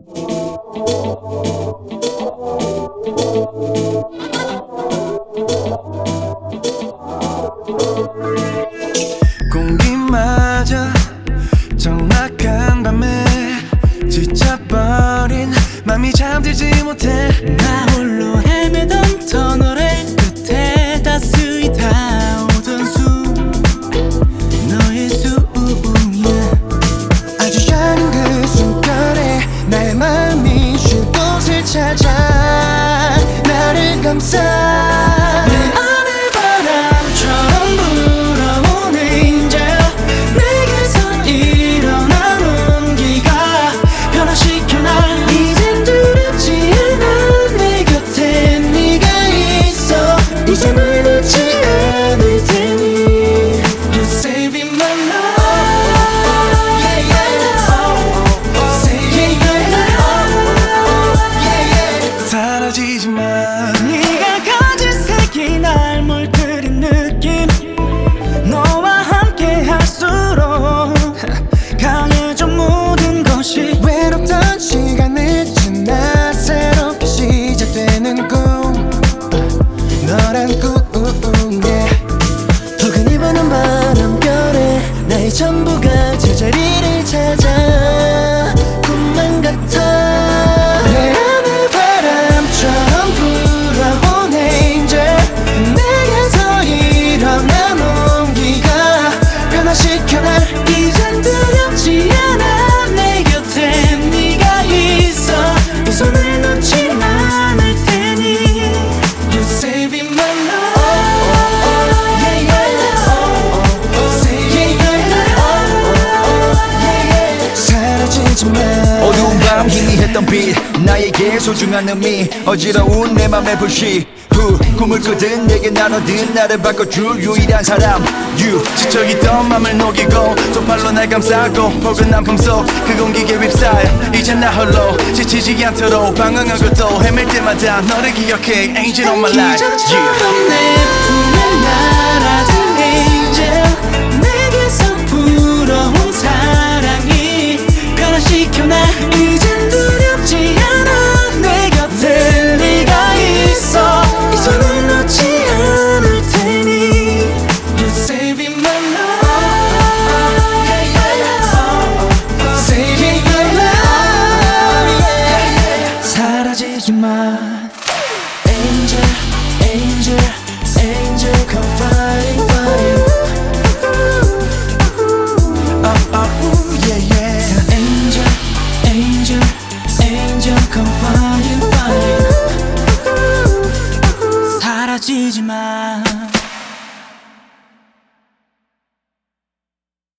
공기마저 적막한 밤에 지쳐버린 맘이 잠들지 못해. 나 홀로 헤매던 터널의 끝에 따스히 닿아오던 숨, 너의 숨이야. 아주 작은 그 순간에 나의 마음이 쉴 곳을 찾아 나를 감싸. 네가 가진 색이 날 물들인 느낌, 너와 함께 할수록 강해져 모든 것이. 외롭던 시간을 지나 새롭게 시작되는 꿈, 너란 꿈, yeah. 더 흔히 부는 바람결에 나의 전부가 제자리를 찾아 꿈만 같아. 시켜 날 이젠 두렵지 않아. 내 곁에 네가 있어. 이 손을 놓지 않을 테니. You saving my life. Yeah, yeah. Saving my life. Yeah, yeah. 사라지지 마. 어두운 밤 희미했던 빛, 나에게 소중한 의미. 어지러운 내 맘의 불씨, 꿈을 꾸든 내게 나눠든 나를 바꿔줄 유일한 사람 You. 지쳐있던 맘을 녹이고 두 팔로 날 감싸고 포근한 품속 그 공기에 휩싸여 이제 나 홀로 지치지 않도록 방황하고 또 헤맬 때마다 너를 기억해 Angel on my life. 기적처럼 내 품에 날아든 Angel, 내게서 불어온 사랑이 변화시켜 날. 이젠 두렵지 않아. 내 곁에 네가 있어. 이 손을 놓지 않을 테니. You saving my life. Yeah, yeah. Saving my life. Yeah, yeah. 사라지지 마. Angel, angel, angel, come flying, flying. Yeah, yeah. Angel, angel, angel, come flying, flying. 사라지지 마.